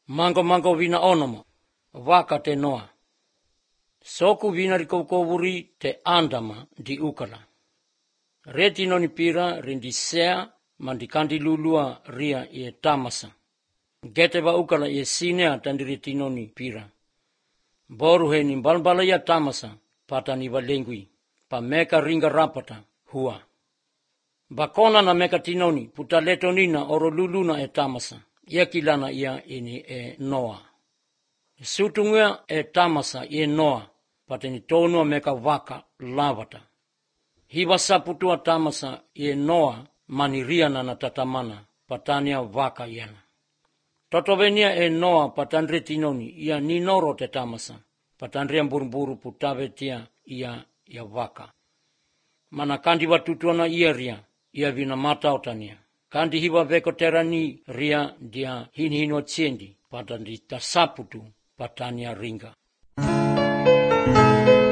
Mango vina onomo, waka te noa. Soku vina rikokovuri te andama di ukala. Reti noni pira rindi sea mandikandi lulua ria ie tamasa. Gete wa ukala ie sinea tandiri tinoni pira. Boru he ni balbala ia tamasa patani wa lengui. Pa meka ringa rapata hua. Bakona na meka tinoni puta letonina oro luluna e tamasa. Ia kilana ia ini e noa. Sutunga e tamasa ie noa patani tonua meka waka lavata. Hiwa saputua tamasa ie noa maniriana na tatamana patania waka iana. Totovenia e noa patandre tinoni ia ninoro te tamasa patandria burburu putavetia ia waka. Mana kandi watutuana ia ria ia vina mata otania. Kandi hiwa veko terani ria dia hinhino tsiendi patandi tasaputu patania ringa.